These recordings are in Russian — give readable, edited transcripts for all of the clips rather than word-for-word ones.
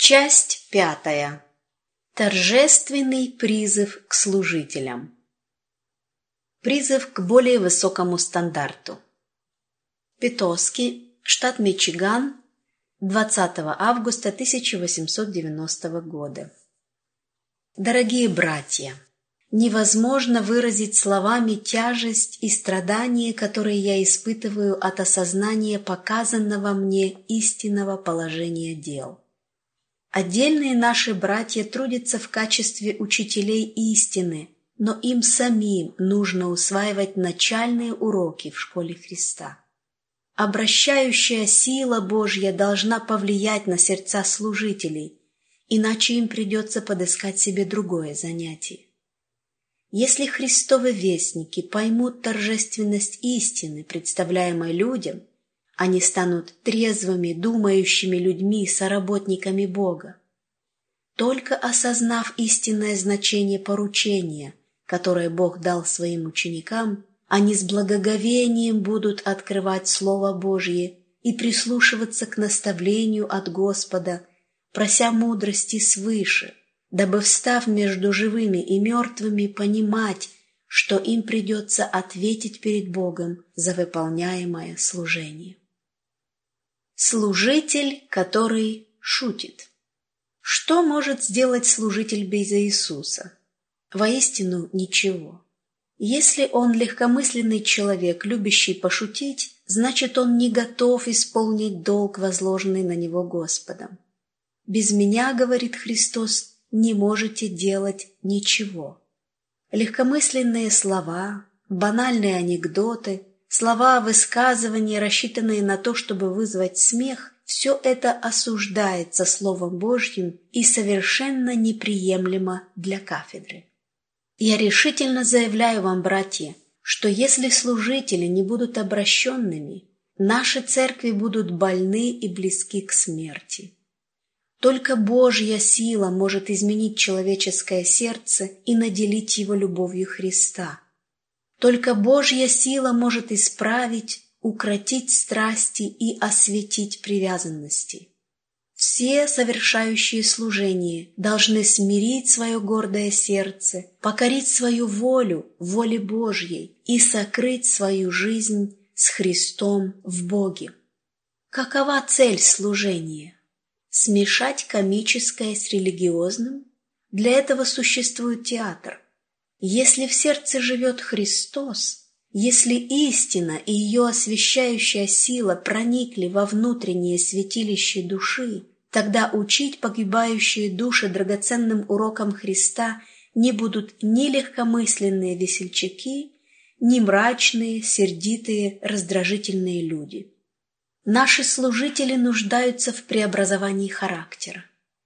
Часть 5. Торжественный призыв к служителям. Призыв к более высокому стандарту. Петоски, штат Мичиган, 20 августа 1890 года. Дорогие братья, невозможно выразить словами тяжесть и страдания, которые я испытываю от осознания показанного мне истинного положения дел. Отдельные наши братья трудятся в качестве учителей истины, но им самим нужно усваивать начальные уроки в школе Христа. Обращающая сила Божья должна повлиять на сердца служителей, иначе им придется подыскать себе другое занятие. Если Христовы вестники поймут торжественность истины, представляемой людям, они станут трезвыми, думающими людьми, соработниками Бога. Только осознав истинное значение поручения, которое Бог дал своим ученикам, они с благоговением будут открывать Слово Божье и прислушиваться к наставлению от Господа, прося мудрости свыше, дабы, встав между живыми и мертвыми, понимать, что им придется ответить перед Богом за выполняемое служение. Служитель, который шутит. Что может сделать служитель без Иисуса? Воистину ничего. Если он легкомысленный человек, любящий пошутить, значит, он не готов исполнить долг, возложенный на него Господом. «Без меня, — говорит Христос, — не можете делать ничего». Легкомысленные слова, банальные анекдоты, слова, высказывания, рассчитанные на то, чтобы вызвать смех, все это осуждается Словом Божьим и совершенно неприемлемо для кафедры. Я решительно заявляю вам, братья, что если служители не будут обращенными, наши церкви будут больны и близки к смерти. Только Божья сила может изменить человеческое сердце и наделить его любовью Христа. Только Божья сила может исправить, укротить страсти и осветить привязанности. Все совершающие служение должны смирить свое гордое сердце, покорить свою волю воле Божьей и сокрыть свою жизнь с Христом в Боге. Какова цель служения? Смешать комическое с религиозным? Для этого существует театр. Если в сердце живет Христос, если истина и ее освящающая сила проникли во внутреннее святилище души, тогда учить погибающие души драгоценным урокам Христа не будут ни легкомысленные весельчаки, ни мрачные, сердитые, раздражительные люди. Наши служители нуждаются в преобразовании характера.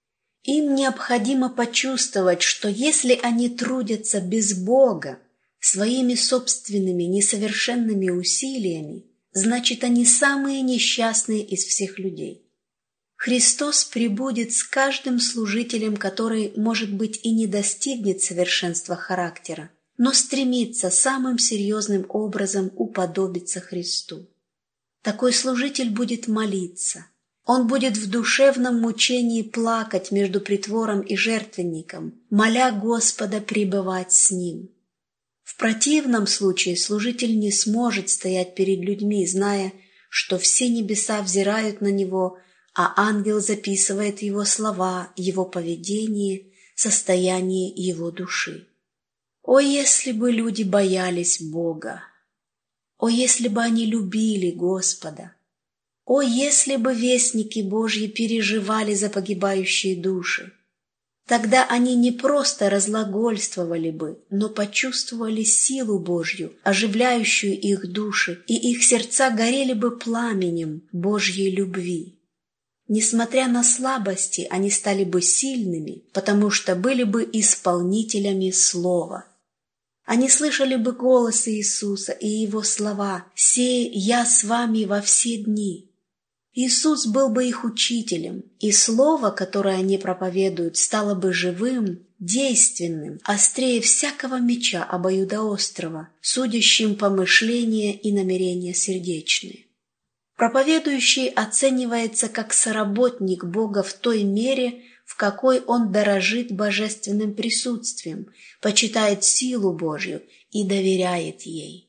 Им необходимо почувствовать, что если они трудятся без Бога, своими собственными несовершенными усилиями, значит, они самые несчастные из всех людей. Христос пребудет с каждым служителем, который, может быть, и не достигнет совершенства характера, но стремится самым серьезным образом уподобиться Христу. Такой служитель будет молиться. Он будет в душевном мучении плакать между притвором и жертвенником, моля Господа пребывать с ним. В противном случае служитель не сможет стоять перед людьми, зная, что все небеса взирают на него, а ангел записывает его слова, его поведение, состояние его души. О, если бы люди боялись Бога! О, если бы они любили Господа! О, если бы вестники Божьи переживали за погибающие души! Тогда они не просто разглагольствовали бы, но почувствовали силу Божью, оживляющую их души, и их сердца горели бы пламенем Божьей любви. Несмотря на слабости, они стали бы сильными, потому что были бы исполнителями Слова. Они слышали бы голос Иисуса и Его слова «Се я с вами во все дни». Иисус был бы их учителем, и слово, которое они проповедуют, стало бы живым, действенным, острее всякого меча обоюдоострого, судящим помышления и намерения сердечные. Проповедующий оценивается как соработник Бога в той мере, в какой он дорожит божественным присутствием, почитает силу Божью и доверяет ей.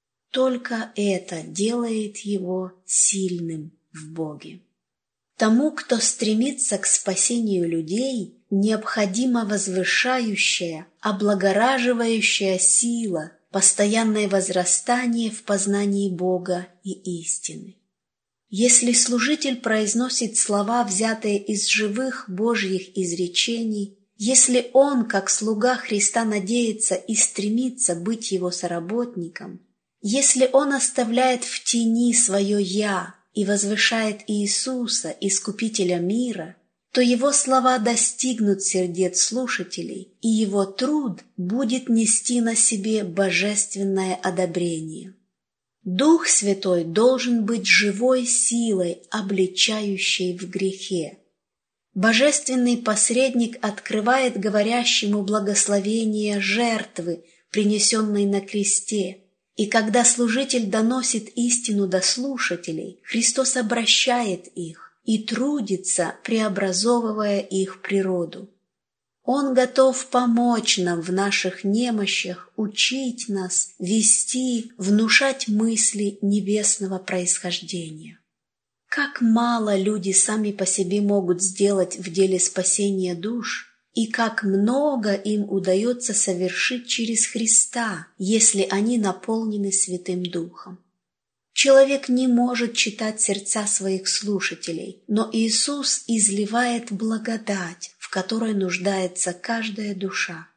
Только это делает его сильным в Боге. Тому, кто стремится к спасению людей, необходима возвышающая, облагораживающая сила, постоянное возрастание в познании Бога и истины. Если служитель произносит слова, взятые из живых Божьих изречений, если он, как слуга Христа, надеется и стремится быть его соработником, если он оставляет в тени свое «Я» и возвышает Иисуса, Искупителя мира, то его слова достигнут сердец слушателей, и его труд будет нести на себе божественное одобрение. Дух Святой должен быть живой силой, обличающей в грехе. Божественный посредник открывает говорящему благословение жертвы, принесенной на кресте, и когда служитель доносит истину до слушателей, Христос обращает их и трудится, преобразовывая их природу. Он готов помочь нам в наших немощах, учить нас, вести, внушать мысли небесного происхождения. Как мало люди сами по себе могут сделать в деле спасения душ, и как много им удается совершить через Христа, если они наполнены Святым Духом. Человек не может читать сердца своих слушателей, но Иисус изливает благодать, в которой нуждается каждая душа.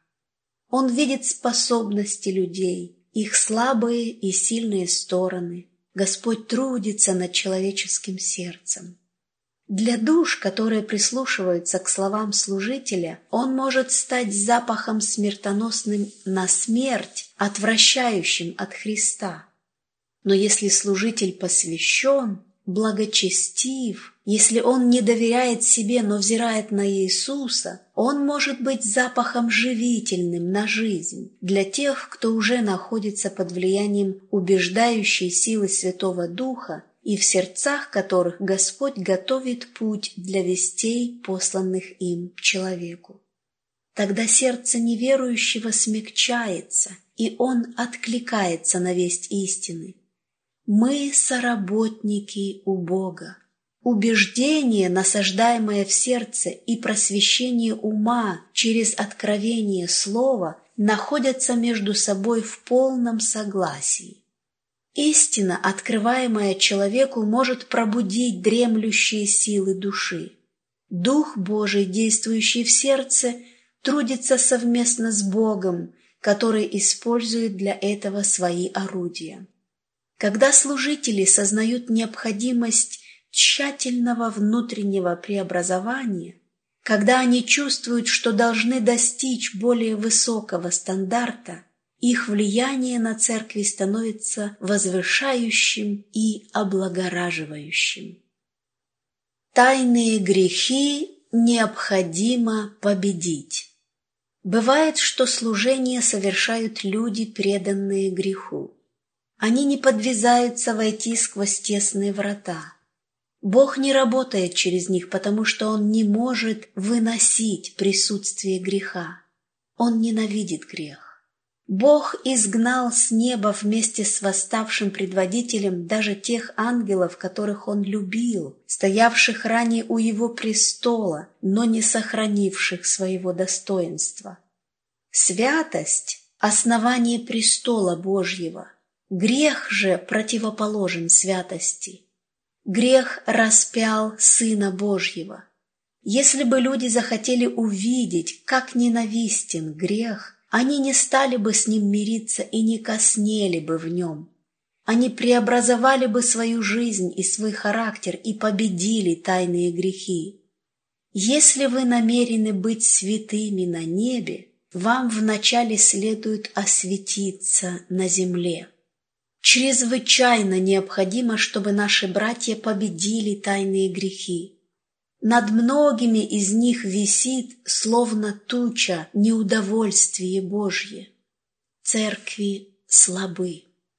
Он видит способности людей, их слабые и сильные стороны. Господь трудится над человеческим сердцем. Для душ, которые прислушиваются к словам служителя, он может стать запахом смертоносным на смерть, отвращающим от Христа. Но если служитель посвящен, благочестив, если он не доверяет себе, но взирает на Иисуса, он может быть запахом живительным на жизнь для тех, кто уже находится под влиянием убеждающей силы Святого Духа и в сердцах которых Господь готовит путь для вестей, посланных им человеку. Тогда сердце неверующего смягчается, и он откликается на весть истины. Мы соработники у Бога. Убеждение, насаждаемое в сердце, и просвещение ума через откровение слова находятся между собой в полном согласии. Истина, открываемая человеку, может пробудить дремлющие силы души. Дух Божий, действующий в сердце, трудится совместно с Богом, который использует для этого свои орудия. Когда служители сознают необходимость тщательного внутреннего преобразования, когда они чувствуют, что должны достичь более высокого стандарта, их влияние на церкви становится возвышающим и облагораживающим. Тайные грехи необходимо победить. Бывает, что служение совершают люди, преданные греху. Они не подвязаются войти сквозь тесные врата. Бог не работает через них, потому что Он не может выносить присутствие греха. Он ненавидит грех. Бог изгнал с неба вместе с восставшим предводителем даже тех ангелов, которых Он любил, стоявших ранее у Его престола, но не сохранивших своего достоинства. Святость – основание престола Божьего. Грех же противоположен святости. Грех распял Сына Божьего. Если бы люди захотели увидеть, как ненавистен грех, они не стали бы с ним мириться и не коснели бы в нем. Они преобразовали бы свою жизнь и свой характер и победили тайные грехи. Если вы намерены быть святыми на небе, вам вначале следует осветиться на земле. Чрезвычайно необходимо, чтобы наши братья победили тайные грехи. Над многими из них висит, словно туча, неудовольствие Божье. Церкви слабы.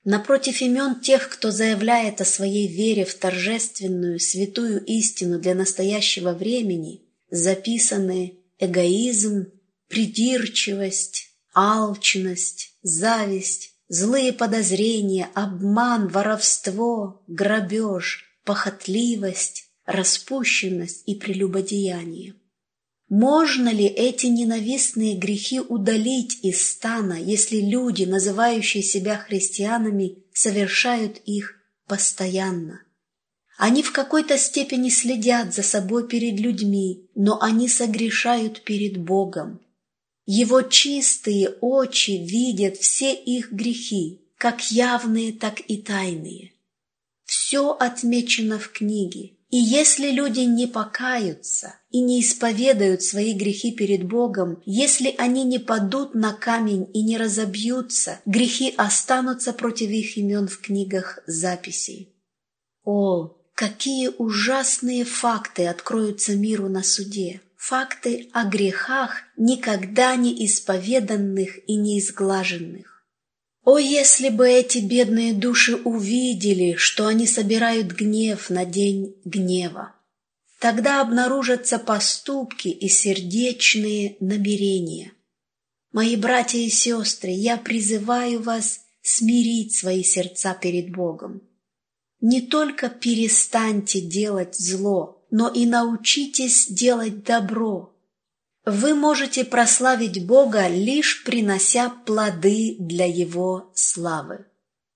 Напротив имен тех, кто заявляет о своей вере в торжественную, святую истину для настоящего времени, записаны эгоизм, придирчивость, алчность, зависть, злые подозрения, обман, воровство, грабеж, похотливость, распущенность и прелюбодеяние. Можно ли эти ненавистные грехи удалить из стана, если люди, называющие себя христианами, совершают их постоянно? Они в какой-то степени следят за собой перед людьми, но они согрешают перед Богом. Его чистые очи видят все их грехи, как явные, так и тайные. Все отмечено в книге. И если люди не покаются и не исповедуют свои грехи перед Богом, если они не падут на камень и не разобьются, грехи останутся против их имен в книгах записей. О, какие ужасные факты откроются миру на суде! Факты о грехах, никогда не исповеданных и не изглаженных. О, если бы эти бедные души увидели, что они собирают гнев на день гнева! Тогда обнаружатся поступки и сердечные намерения. Мои братья и сестры, я призываю вас смирить свои сердца перед Богом. Не только перестаньте делать зло, но и научитесь делать добро. Вы можете прославить Бога, лишь принося плоды для Его славы.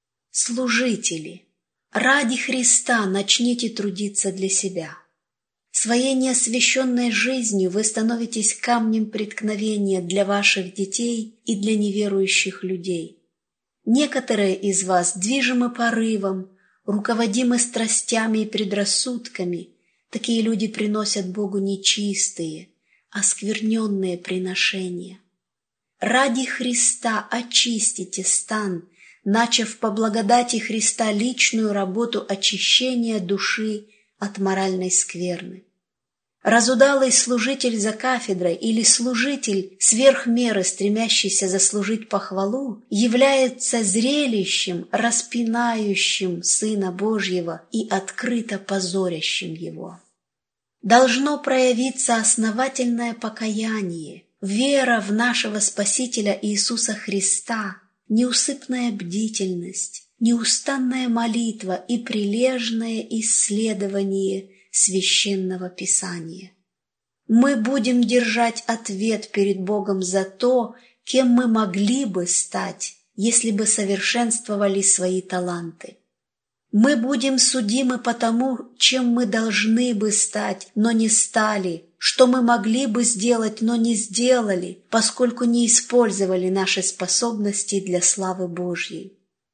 Служители, ради Христа начните трудиться для себя. Своей неосвященной жизнью вы становитесь камнем преткновения для ваших детей и для неверующих людей. Некоторые из вас движимы порывом, руководимы страстями и предрассудками. Такие люди приносят Богу нечистые, оскверненные приношения. Ради Христа очистите стан, начав по благодати Христа личную работу очищения души от моральной скверны. Разудалый служитель за кафедрой или служитель сверх меры, стремящийся заслужить похвалу, является зрелищем, распинающим Сына Божьего и открыто позорящим Его. Должно проявиться основательное покаяние, вера в нашего Спасителя Иисуса Христа, неусыпная бдительность, неустанная молитва и прилежное исследование Священного Писания. Мы будем держать ответ перед Богом за то, кем мы могли бы стать, если бы совершенствовали свои таланты. Мы будем судимы по тому, чем мы должны бы стать, но не стали, что мы могли бы сделать, но не сделали, поскольку не использовали наши способности для славы Божьей.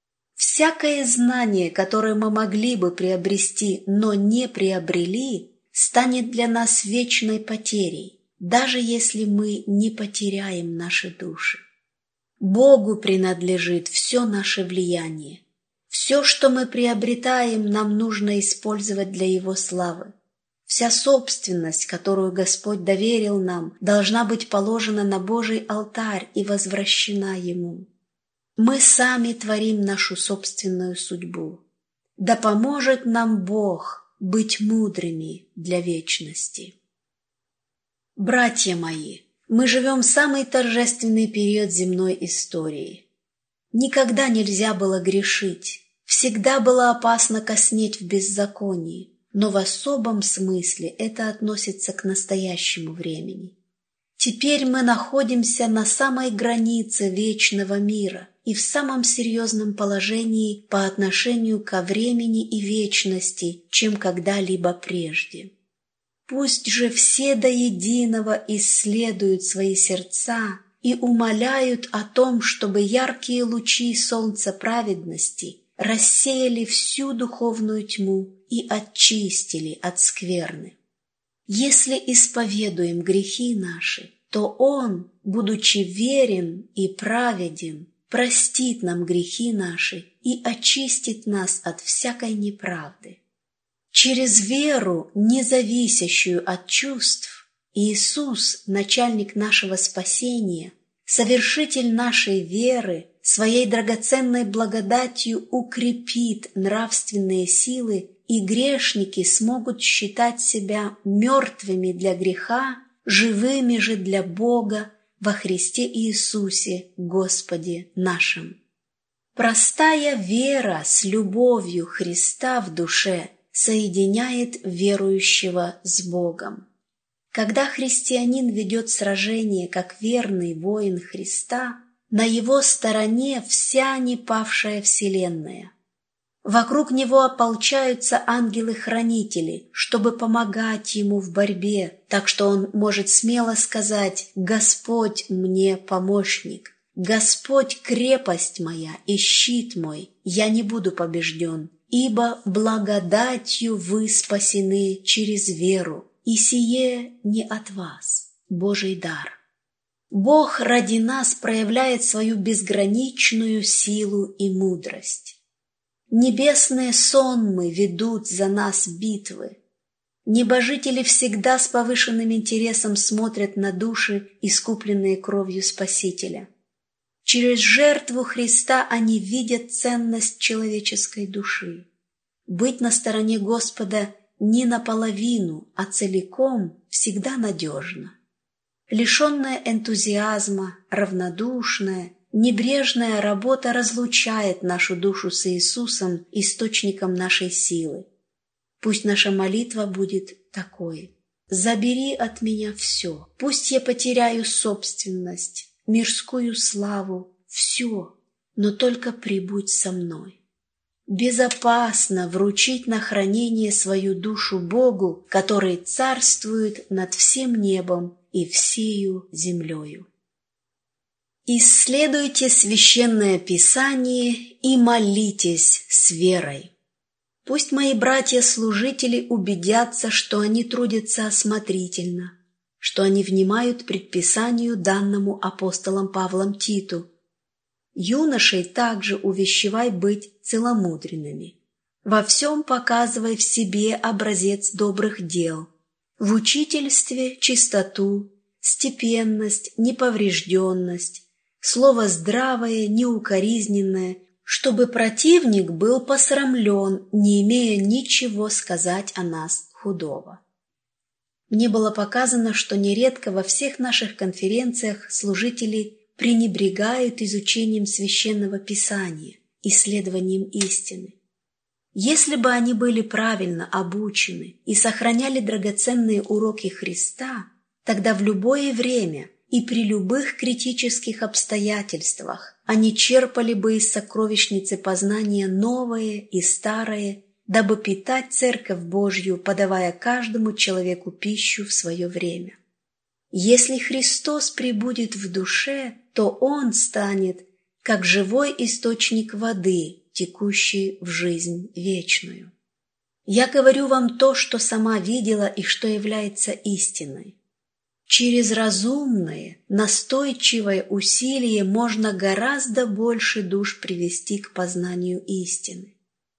Всякое знание, которое мы могли бы приобрести, но не приобрели, станет для нас вечной потерей, даже если мы не потеряем наши души. Богу принадлежит все наше влияние. Все, что мы приобретаем, нам нужно использовать для Его славы. Вся собственность, которую Господь доверил нам, должна быть положена на Божий алтарь и возвращена Ему. Мы сами творим нашу собственную судьбу. Да поможет нам Бог быть мудрыми для вечности. Братья мои, мы живем в самый торжественный период земной истории. Никогда нельзя было грешить. Всегда было опасно коснеть в беззаконии, но в особом смысле это относится к настоящему времени. Теперь мы находимся на самой границе вечного мира и в самом серьезном положении по отношению ко времени и вечности, чем когда-либо прежде. Пусть же все до единого исследуют свои сердца и умоляют о том, чтобы яркие лучи солнца праведности рассеяли всю духовную тьму и очистили от скверны. Если исповедуем грехи наши, то Он, будучи верен и праведен, простит нам грехи наши и очистит нас от всякой неправды. Через веру, не зависящую от чувств, Иисус, начальник нашего спасения, совершитель нашей веры, своей драгоценной благодатью укрепит нравственные силы, и грешники смогут считать себя мертвыми для греха, живыми же для Бога во Христе Иисусе, Господе нашим. Простая вера с любовью Христа в душе соединяет верующего с Богом. Когда христианин ведет сражение как верный воин Христа, на его стороне вся непавшая вселенная. Вокруг него ополчаются ангелы-хранители, чтобы помогать ему в борьбе, так что он может смело сказать: «Господь мне помощник, Господь крепость моя и щит мой, я не буду побежден, ибо благодатью вы спасены через веру, и сие не от вас, Божий дар». Бог ради нас проявляет свою безграничную силу и мудрость. Небесные сонмы ведут за нас битвы. Небожители всегда с повышенным интересом смотрят на души, искупленные кровью Спасителя. Через жертву Христа они видят ценность человеческой души. Быть на стороне Господа не наполовину, а целиком всегда надежно. Лишенная энтузиазма, равнодушная, небрежная работа разлучает нашу душу с Иисусом, источником нашей силы. Пусть наша молитва будет такой: «Забери от меня все, пусть я потеряю собственность, мирскую славу, все, но только прибудь со мной». Безопасно вручить на хранение свою душу Богу, который царствует над всем небом и всею землею. Исследуйте Священное Писание и молитесь с верой. Пусть мои братья-служители убедятся, что они трудятся осмотрительно, что они внимают предписанию, данному апостолом Павлом Титу. Юношей также увещевай быть целомудренными. Во всем показывай в себе образец добрых дел. В учительстве чистоту, степенность, неповрежденность, слово здравое, неукоризненное, чтобы противник был посрамлен, не имея ничего сказать о нас худого. Мне было показано, что нередко во всех наших конференциях служители пренебрегают изучением Священного Писания, исследованием истины. Если бы они были правильно обучены и сохраняли драгоценные уроки Христа, тогда в любое время и при любых критических обстоятельствах они черпали бы из сокровищницы познания новое и старое, дабы питать Церковь Божью, подавая каждому человеку пищу в свое время. Если Христос пребудет в душе, то Он станет как живой источник воды, текущий в жизнь вечную. Я говорю вам то, что сама видела и что является истиной. Через разумное, настойчивое усилие можно гораздо больше душ привести к познанию истины.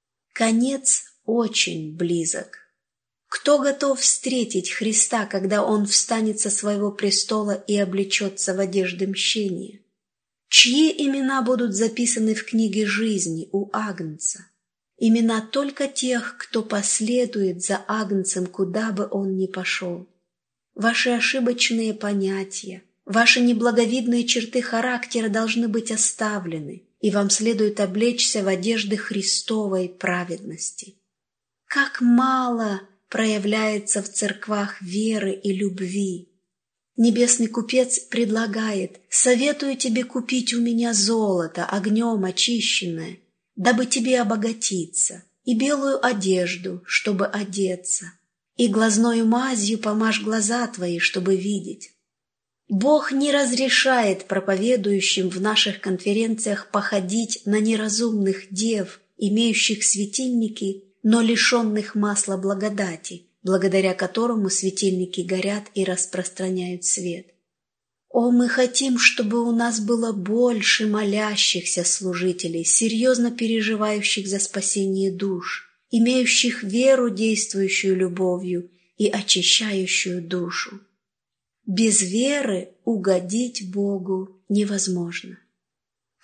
Конец очень близок. Кто готов встретить Христа, когда Он встанет со своего престола и облечется в одежды мщения? Чьи имена будут записаны в книге жизни у Агнца? Имена только тех, кто последует за Агнцем, куда бы он ни пошел. Ваши ошибочные понятия, ваши неблаговидные черты характера должны быть оставлены, и вам следует облечься в одежды Христовой праведности. Как мало проявляется в церквах веры и любви! Небесный купец предлагает: «Советую тебе купить у меня золото, огнем очищенное, дабы тебе обогатиться, и белую одежду, чтобы одеться, и глазною мазью помажь глаза твои, чтобы видеть». Бог не разрешает проповедующим в наших конференциях походить на неразумных дев, имеющих светильники, но лишенных масла благодати, благодаря которому светильники горят и распространяют свет. О, мы хотим, чтобы у нас было больше молящихся служителей, серьезно переживающих за спасение душ, имеющих веру, действующую любовью и очищающую душу. Без веры угодить Богу невозможно.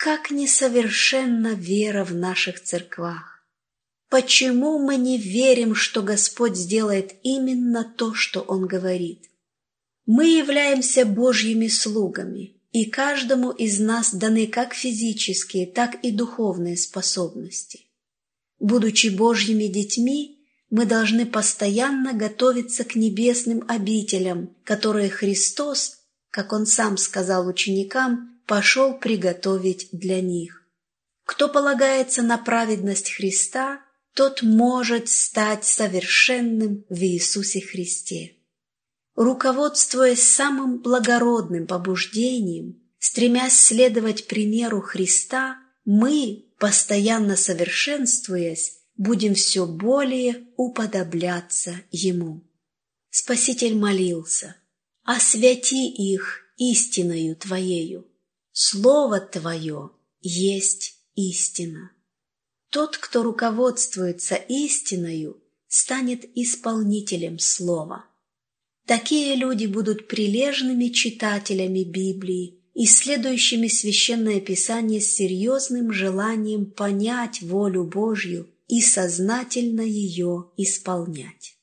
как несовершенна вера в наших церквах. Почему мы не верим, что Господь сделает именно то, что Он говорит? Мы являемся Божьими слугами, и каждому из нас даны как физические, так и духовные способности. Будучи Божьими детьми, мы должны постоянно готовиться к небесным обителям, которые Христос, как Он сам сказал ученикам, пошел приготовить для них. Кто полагается на праведность Христа, тот может стать совершенным в Иисусе Христе. Руководствуясь самым благородным побуждением, стремясь следовать примеру Христа, мы, постоянно совершенствуясь, будем все более уподобляться Ему. Спаситель молился: «Освяти их истиною Твоею, Слово Твое есть истина». Тот, кто руководствуется истиною, станет исполнителем Слова. Такие люди будут прилежными читателями Библии, исследующими Священное Писание с серьезным желанием понять волю Божью и сознательно ее исполнять.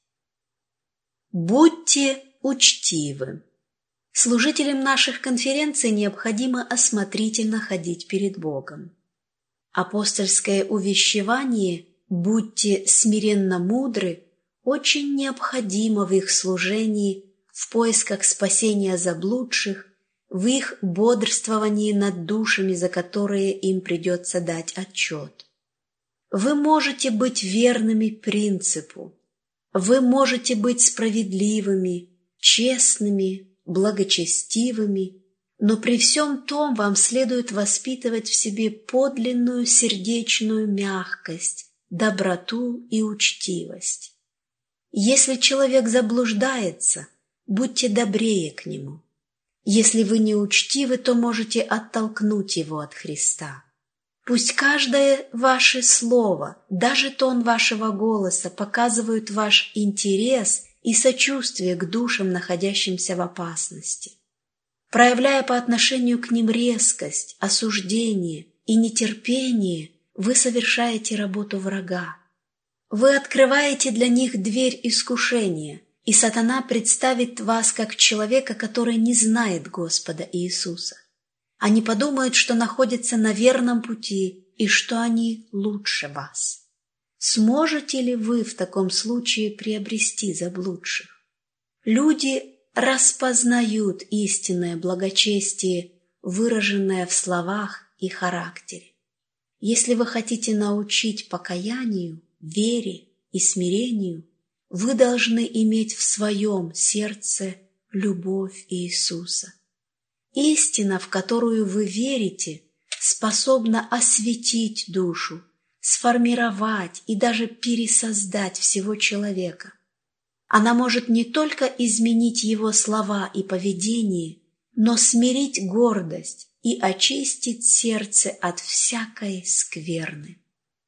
Будьте учтивы. Служителям наших конференций необходимо осмотрительно ходить перед Богом. Апостольское увещевание «Будьте смиренно мудры» очень необходимо в их служении, в поисках спасения заблудших, в их бодрствовании над душами, за которые им придется дать отчет. Вы можете быть верными принципу, вы можете быть справедливыми, честными, благочестивыми, но при всем том вам следует воспитывать в себе подлинную сердечную мягкость, доброту и учтивость. Если человек заблуждается, будьте добрее к нему. Если вы не учтивы, то можете оттолкнуть его от Христа. Пусть каждое ваше слово, даже тон вашего голоса показывают ваш интерес и сочувствие к душам, находящимся в опасности. Проявляя по отношению к ним резкость, осуждение и нетерпение, вы совершаете работу врага. Вы открываете для них дверь искушения, и сатана представит вас как человека, который не знает Господа Иисуса. Они подумают, что находятся на верном пути и что они лучше вас. Сможете ли вы в таком случае приобрести заблудших? Люди распознают истинное благочестие, выраженное в словах и характере. Если вы хотите научить покаянию, вере и смирению, вы должны иметь в своем сердце любовь Иисуса. Истина, в которую вы верите, способна осветить душу, сформировать и даже пересоздать всего человека. Она может не только изменить его слова и поведение, но смирить гордость и очистить сердце от всякой скверны.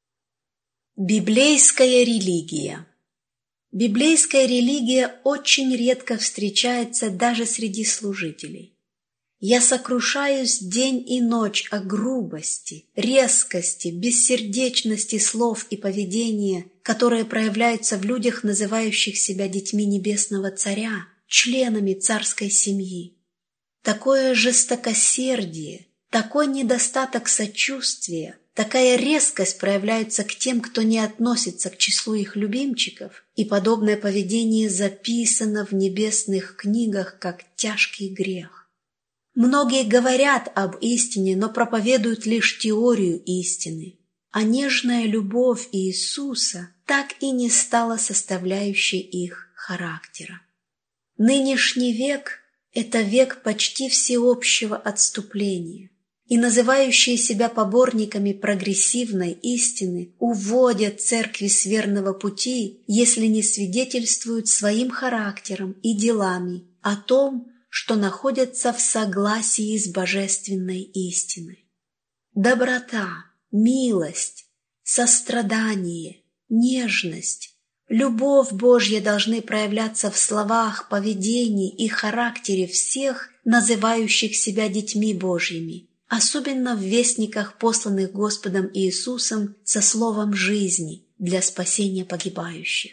Библейская религия. Библейская религия очень редко встречается даже среди служителей. Я сокрушаюсь день и ночь о грубости, резкости, бессердечности слов и поведения, которые проявляются в людях, называющих себя детьми Небесного Царя, членами царской семьи. Такое жестокосердие, такой недостаток сочувствия, такая резкость проявляются к тем, кто не относится к числу их любимчиков, и подобное поведение записано в небесных книгах как тяжкий грех. Многие говорят об истине, но проповедуют лишь теорию истины, а нежная любовь Иисуса так и не стала составляющей их характера. Нынешний век – это век почти всеобщего отступления, и называющие себя поборниками прогрессивной истины уводят церкви с верного пути, если не свидетельствуют своим характером и делами о том, что находятся в согласии с божественной истиной. Доброта, милость, сострадание, нежность, любовь Божья должны проявляться в словах, поведении и характере всех, называющих себя детьми Божьими, особенно в вестниках, посланных Господом Иисусом со словом жизни для спасения погибающих.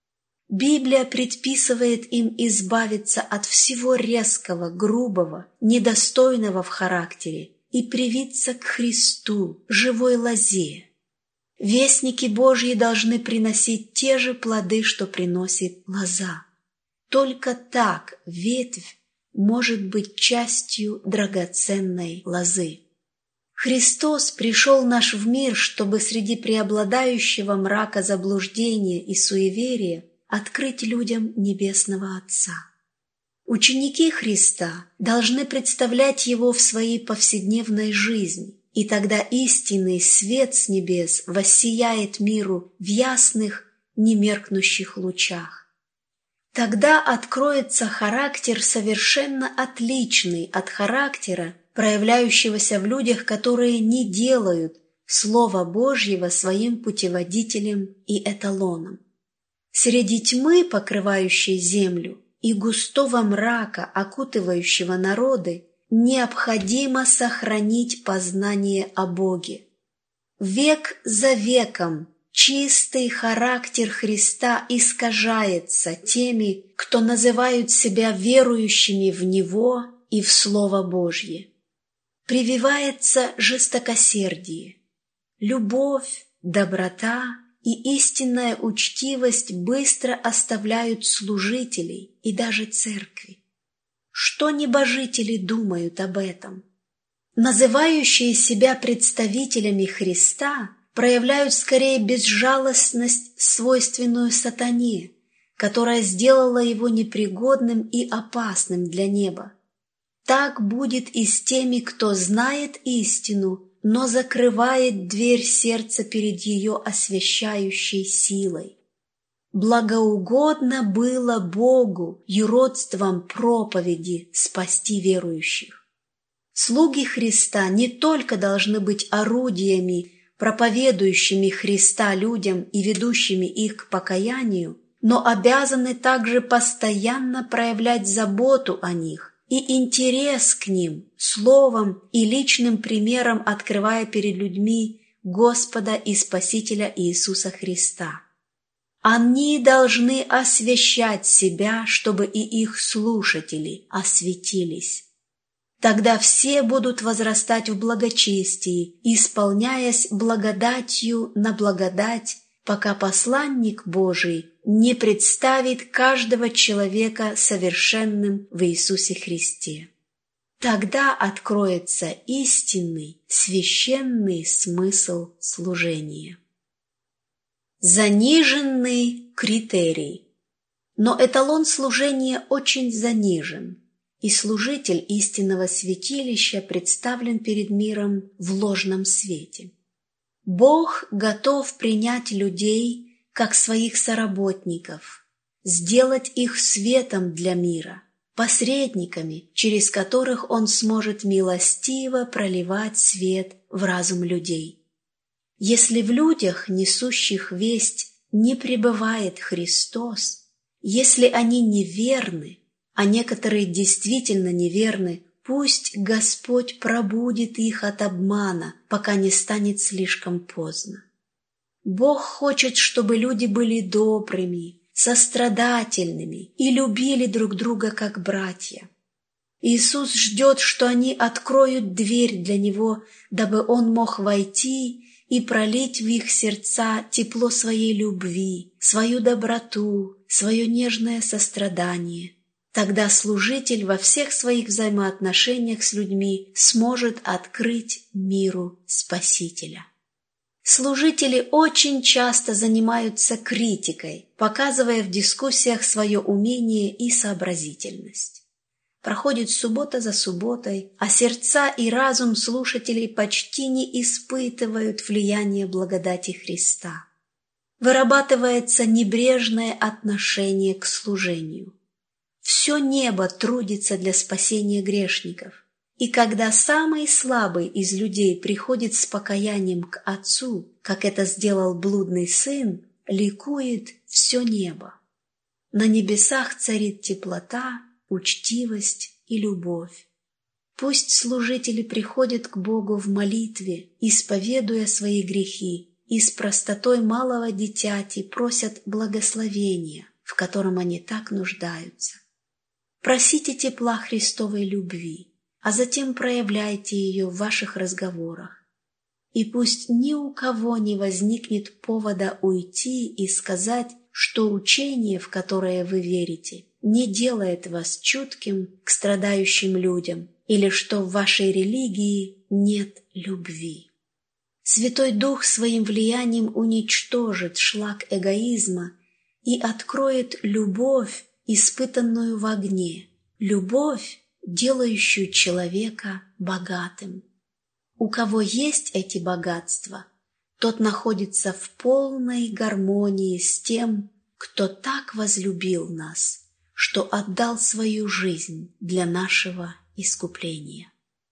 Библия предписывает им избавиться от всего резкого, грубого, недостойного в характере и привиться к Христу, живой лозе. Вестники Божьи должны приносить те же плоды, что приносит лоза. Только так ветвь может быть частью драгоценной лозы. Христос пришел наш в мир, чтобы среди преобладающего мрака заблуждения и суеверия открыть людям Небесного Отца. Ученики Христа должны представлять Его в своей повседневной жизни, и тогда истинный свет с небес воссияет миру в ясных, немеркнущих лучах. Тогда откроется характер, совершенно отличный от характера, проявляющегося в людях, которые не делают Слова Божьего своим путеводителем и эталоном. Среди тьмы, покрывающей землю, и густого мрака, окутывающего народы, необходимо сохранить познание о Боге. Век за веком чистый характер Христа искажается теми, кто называют себя верующими в Него и в Слово Божье. Прививается жестокосердие, любовь, доброта и истинная учтивость быстро оставляют служителей и даже церкви. Что небожители думают об этом? Называющие себя представителями Христа проявляют скорее безжалостность, свойственную сатане, которая сделала его непригодным и опасным для неба. Так будет и с теми, кто знает истину, но закрывает дверь сердца перед ее освящающей силой. Благоугодно было Богу юродством проповеди спасти верующих. Слуги Христа не только должны быть орудиями, проповедующими Христа людям и ведущими их к покаянию, но обязаны также постоянно проявлять заботу о них и интерес к ним, словом и личным примером открывая перед людьми Господа и Спасителя Иисуса Христа. Они должны освящать себя, чтобы и их слушатели осветились. Тогда все будут возрастать в благочестии, исполняясь благодатью на благодать, пока посланник Божий не представит каждого человека совершенным в Иисусе Христе. Тогда откроется истинный, священный смысл служения. Заниженный критерий. Но эталон служения очень занижен, и служитель истинного святилища представлен перед миром в ложном свете. Бог готов принять людей как своих соработников, сделать их светом для мира, посредниками, через которых Он сможет милостиво проливать свет в разум людей. Если в людях, несущих весть, не пребывает Христос, если они неверны, а некоторые действительно неверны, пусть Господь пробудит их от обмана, пока не станет слишком поздно. Бог хочет, чтобы люди были добрыми, сострадательными и любили друг друга как братья. Иисус ждет, что они откроют дверь для Него, дабы Он мог войти и пролить в их сердца тепло своей любви, свою доброту, свое нежное сострадание. Тогда служитель во всех своих взаимоотношениях с людьми сможет открыть миру Спасителя. Служители очень часто занимаются критикой, показывая в дискуссиях свое умение и сообразительность. Проходит суббота за субботой, а сердца и разум слушателей почти не испытывают влияния благодати Христа. Вырабатывается небрежное отношение к служению. Все небо трудится для спасения грешников. И когда самый слабый из людей приходит с покаянием к Отцу, как это сделал блудный сын, ликует все небо. На небесах царит теплота, учтивость и любовь. Пусть служители приходят к Богу в молитве, исповедуя свои грехи, и с простотой малого дитяти просят благословения, в котором они так нуждаются. Просите тепла Христовой любви, а затем проявляйте ее в ваших разговорах. И пусть ни у кого не возникнет повода уйти и сказать, что учение, в которое вы верите, не делает вас чутким к страдающим людям, или что в вашей религии нет любви. Святой Дух своим влиянием уничтожит шлак эгоизма и откроет любовь, испытанную в огне, любовь, делающую человека богатым. У кого есть эти богатства, тот находится в полной гармонии с тем, кто так возлюбил нас, что отдал свою жизнь для нашего искупления.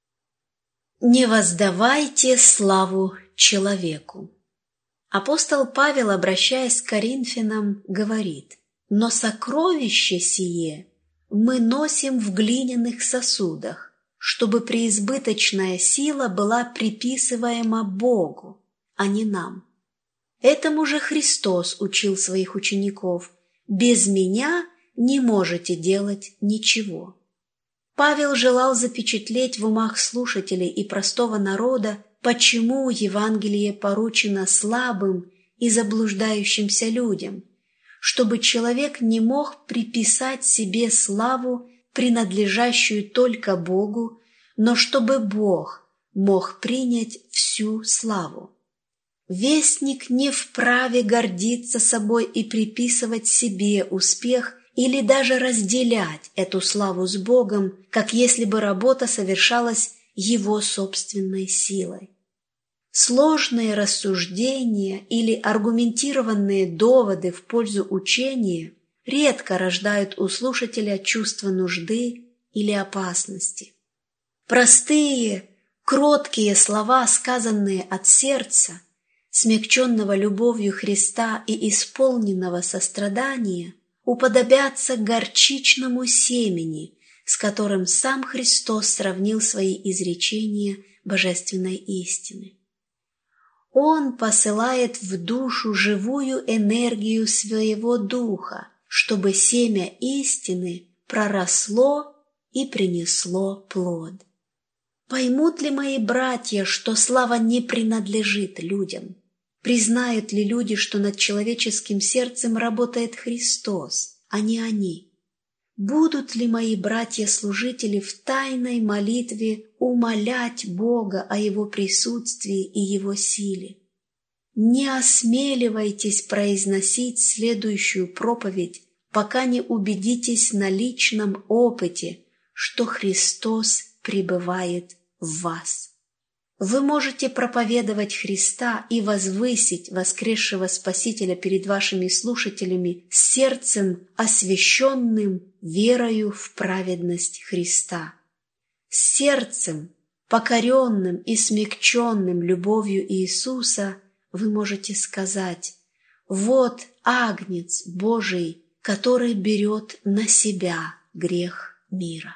Не воздавайте славу человеку. Апостол Павел, обращаясь к Коринфянам, говорит: «Но сокровище сие мы носим в глиняных сосудах, чтобы преизбыточная сила была приписываема Богу, а не нам. Этому же Христос учил своих учеников: без меня не можете делать ничего». Павел желал запечатлеть в умах слушателей и простого народа, почему Евангелие поручено слабым и заблуждающимся людям, чтобы человек не мог приписать себе славу, принадлежащую только Богу, но чтобы Бог мог принять всю славу. Вестник не вправе гордиться собой и приписывать себе успех или даже разделять эту славу с Богом, как если бы работа совершалась его собственной силой. Сложные рассуждения или аргументированные доводы в пользу учения редко рождают у слушателя чувство нужды или опасности. Простые, кроткие слова, сказанные от сердца, смягченного любовью Христа и исполненного сострадания, уподобятся горчичному семени, с которым сам Христос сравнил свои изречения божественной истины. Он посылает в душу живую энергию своего духа, чтобы семя истины проросло и принесло плод. Поймут ли мои братья, что слава не принадлежит людям? Признают ли люди, что над человеческим сердцем работает Христос, а не они? Будут ли мои братья-служители в тайной молитве умолять Бога о Его присутствии и Его силе? Не осмеливайтесь произносить следующую проповедь, пока не убедитесь на личном опыте, что Христос пребывает в вас. Вы можете проповедовать Христа и возвысить воскресшего Спасителя перед вашими слушателями с сердцем, освященным верою в праведность Христа. С сердцем, покоренным и смягченным любовью Иисуса, вы можете сказать: «Вот Агнец Божий, который берет на себя грех мира».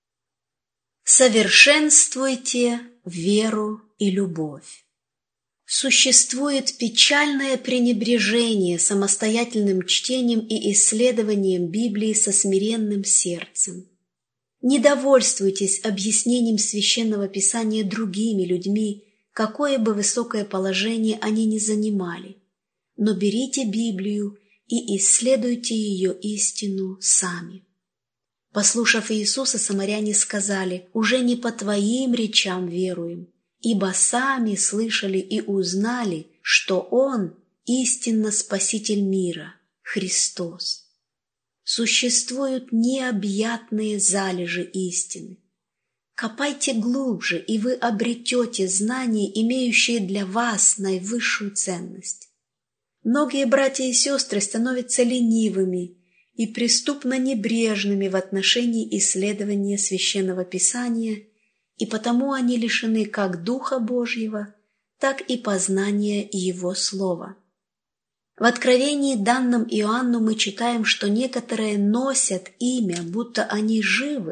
Совершенствуйте веру и любовь. Существует печальное пренебрежение самостоятельным чтением и исследованием Библии со смиренным сердцем. Не довольствуйтесь объяснением Священного Писания другими людьми, какое бы высокое положение они ни занимали, но берите Библию и исследуйте ее истину сами. Послушав Иисуса, самаряне сказали: «Уже не по Твоим речам веруем, ибо сами слышали и узнали, что Он истинно Спаситель мира, Христос». Существуют необъятные залежи истины. Копайте глубже, и вы обретете знания, имеющие для вас наивысшую ценность. Многие братья и сестры становятся ленивыми и преступно небрежными в отношении исследования Священного Писания, и потому они лишены как Духа Божьего, так и познания Его Слова. В Откровении, данном Иоанну, мы читаем, что некоторые носят имя, будто они живы,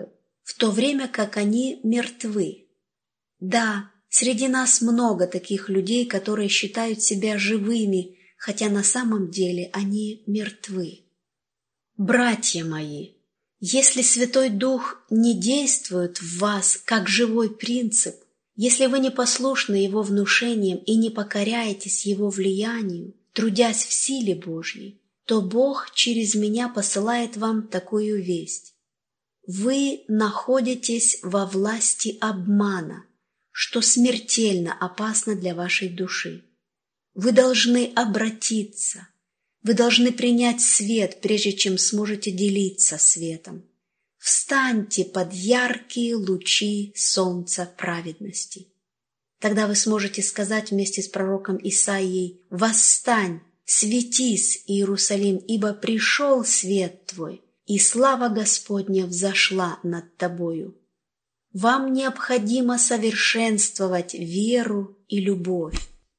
в то время как они мертвы. Да, среди нас много таких людей, которые считают себя живыми, хотя на самом деле они мертвы. Братья мои, если Святой Дух не действует в вас как живой принцип, если вы не послушны Его внушениям и не покоряетесь Его влиянию, трудясь в силе Божьей, то Бог через меня посылает вам такую весть. Вы находитесь во власти обмана, что смертельно опасно для вашей души. Вы должны обратиться, вы должны принять свет, прежде чем сможете делиться светом. Встаньте под яркие лучи солнца праведности. Тогда вы сможете сказать вместе с пророком Исаией: «Восстань, светись, Иерусалим, ибо пришел свет твой, и слава Господня взошла над тобою». Вам необходимо совершенствовать веру и любовь.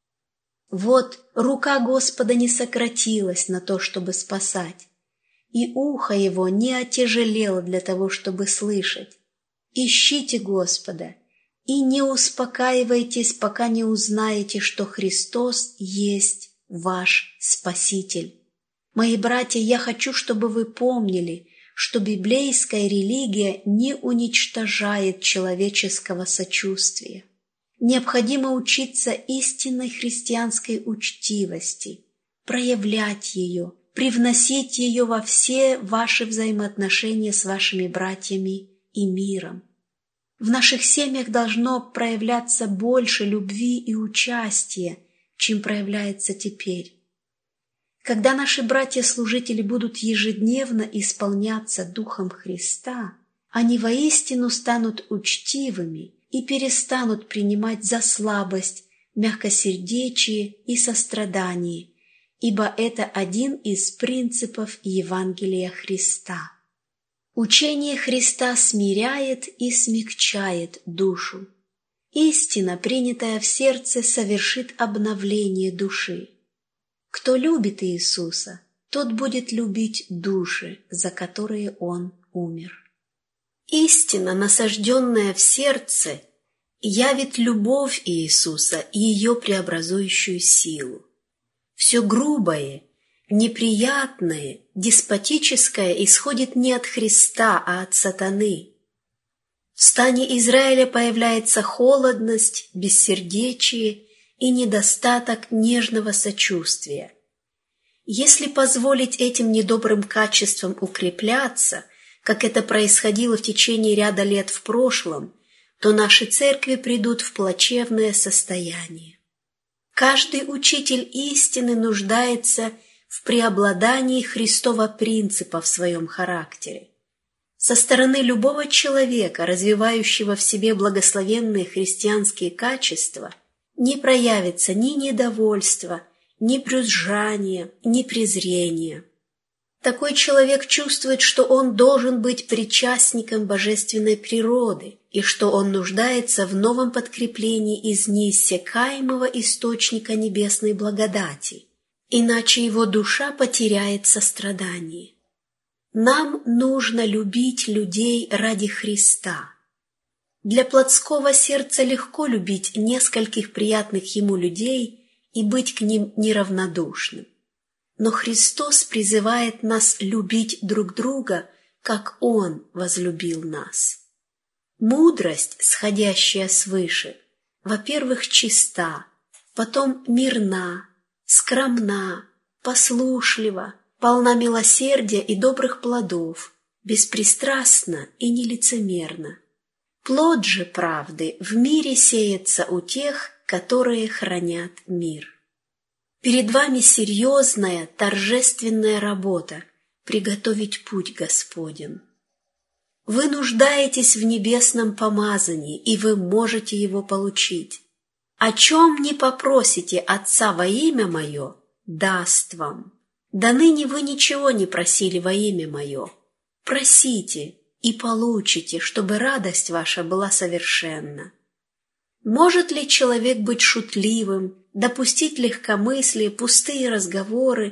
Вот рука Господа не сократилась на то, чтобы спасать, и ухо Его не отяжелело для того, чтобы слышать. Ищите Господа и не успокаивайтесь, пока не узнаете, что Христос есть ваш Спаситель. Мои братья, я хочу, чтобы вы помнили, что библейская религия не уничтожает человеческого сочувствия. Необходимо учиться истинной христианской учтивости, проявлять ее, привносить ее во все ваши взаимоотношения с вашими братьями и миром. В наших семьях должно проявляться больше любви и участия, чем проявляется теперь. Когда наши братья-служители будут ежедневно исполняться Духом Христа, они воистину станут учтивыми и перестанут принимать за слабость мягкосердечие и сострадание, ибо это один из принципов Евангелия Христа. Учение Христа смиряет и смягчает душу. Истина, принятая в сердце, совершит обновление души. Кто любит Иисуса, тот будет любить души, за которые Он умер. Истина, насажденная в сердце, явит любовь Иисуса и ее преобразующую силу. Все грубое, неприятное, деспотическое исходит не от Христа, а от сатаны. В стане Израиля появляется холодность, бессердечие и недостаток нежного сочувствия. Если позволить этим недобрым качествам укрепляться, как это происходило в течение ряда лет в прошлом, то наши церкви придут в плачевное состояние. Каждый учитель истины нуждается в преобладании Христова принципа в своем характере. Со стороны любого человека, развивающего в себе благословенные христианские качества, не проявится ни недовольства, ни брюзжания, ни презрения. Такой человек чувствует, что он должен быть причастником божественной природы и что он нуждается в новом подкреплении из неиссякаемого источника небесной благодати, иначе его душа потеряет сострадание. Нам нужно любить людей ради Христа. Для плотского сердца легко любить нескольких приятных ему людей и быть к ним неравнодушным. Но Христос призывает нас любить друг друга, как Он возлюбил нас. Мудрость, сходящая свыше, во-первых, чиста, потом мирна, скромна, послушлива, полна милосердия и добрых плодов, беспристрастна и нелицемерна. Плод же правды в мире сеется у тех, которые хранят мир. Перед вами серьезная, торжественная работа – приготовить путь Господень. Вы нуждаетесь в небесном помазании, и вы можете его получить. О чем не попросите Отца во имя Мое, даст вам. До ныне вы ничего не просили во имя Мое. Просите и получите, чтобы радость ваша была совершенна. Может ли человек быть шутливым, допустить легкомыслие, пустые разговоры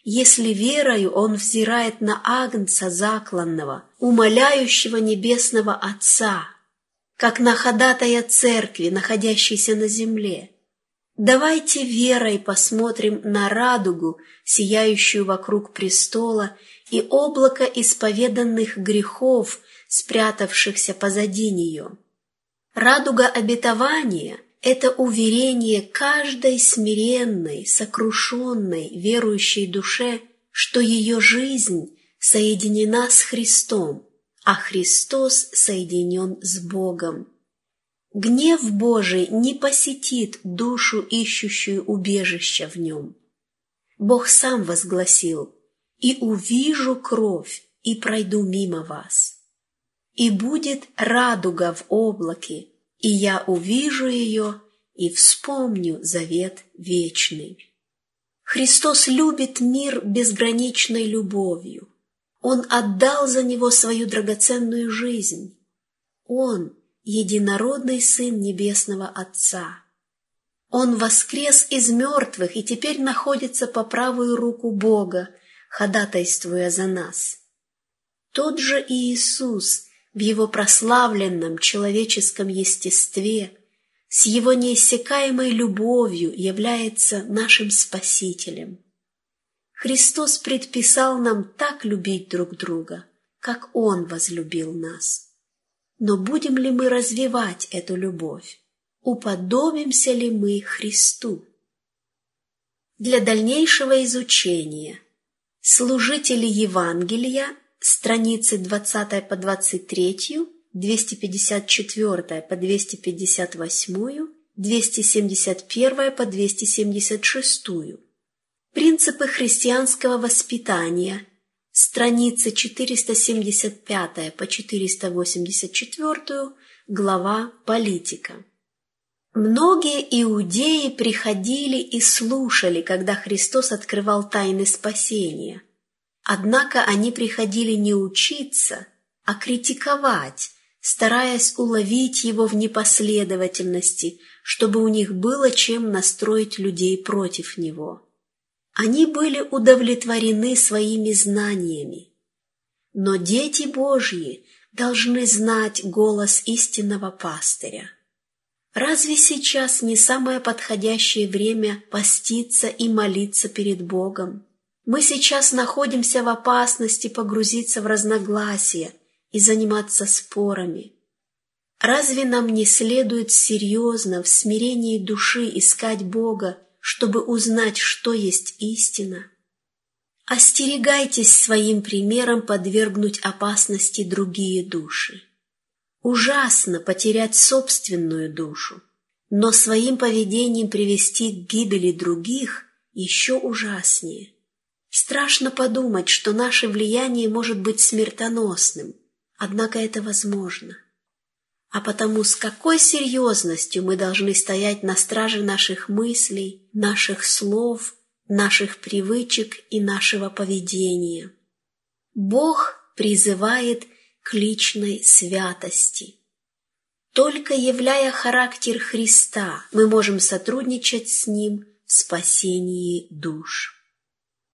если верою он взирает на Агнца закланного, умоляющего Небесного Отца, как на ходатая Церкви, находящейся на земле. Давайте верой посмотрим на радугу, сияющую вокруг престола, и облако исповеданных грехов, спрятавшихся позади нее. Радуга обетования – это уверение каждой смиренной, сокрушенной, верующей душе, что ее жизнь соединена с Христом, а Христос соединен с Богом. Гнев Божий не посетит душу, ищущую убежища в нем. Бог сам возгласил: «И увижу кровь, и пройду мимо вас. И будет радуга в облаке, и я увижу ее, и вспомню завет вечный». Христос любит мир безграничной любовью. Он отдал за него свою драгоценную жизнь. Он — единородный Сын Небесного Отца. Он воскрес из мертвых и теперь находится по правую руку Бога, ходатайствуя за нас. Тот же Иисус в его прославленном человеческом естестве, с его неиссякаемой любовью является нашим Спасителем. Христос предписал нам так любить друг друга, как Он возлюбил нас. Но будем ли мы развивать эту любовь? Уподобимся ли мы Христу? Для дальнейшего изучения служители Евангелия, страницы 20 по 23, 254 по 258, 271 по 276. Принципы христианского воспитания, страницы 475 по 484, глава «Политика». Многие иудеи приходили и слушали, когда Христос открывал тайны спасения. Однако они приходили не учиться, а критиковать, стараясь уловить его в непоследовательности, чтобы у них было чем настроить людей против него. Они были удовлетворены своими знаниями. Но дети Божьи должны знать голос истинного пастыря. Разве сейчас не самое подходящее время поститься и молиться перед Богом? Мы сейчас находимся в опасности погрузиться в разногласия и заниматься спорами. Разве нам не следует серьезно в смирении души искать Бога, чтобы узнать, что есть истина? Остерегайтесь своим примером подвергнуть опасности другие души. Ужасно потерять собственную душу, но своим поведением привести к гибели других еще ужаснее. Страшно подумать, что наше влияние может быть смертоносным, однако это возможно. А потому с какой серьезностью мы должны стоять на страже наших мыслей, наших слов, наших привычек и нашего поведения. Бог призывает к личной святости. Только являя характер Христа, мы можем сотрудничать с Ним в спасении душ.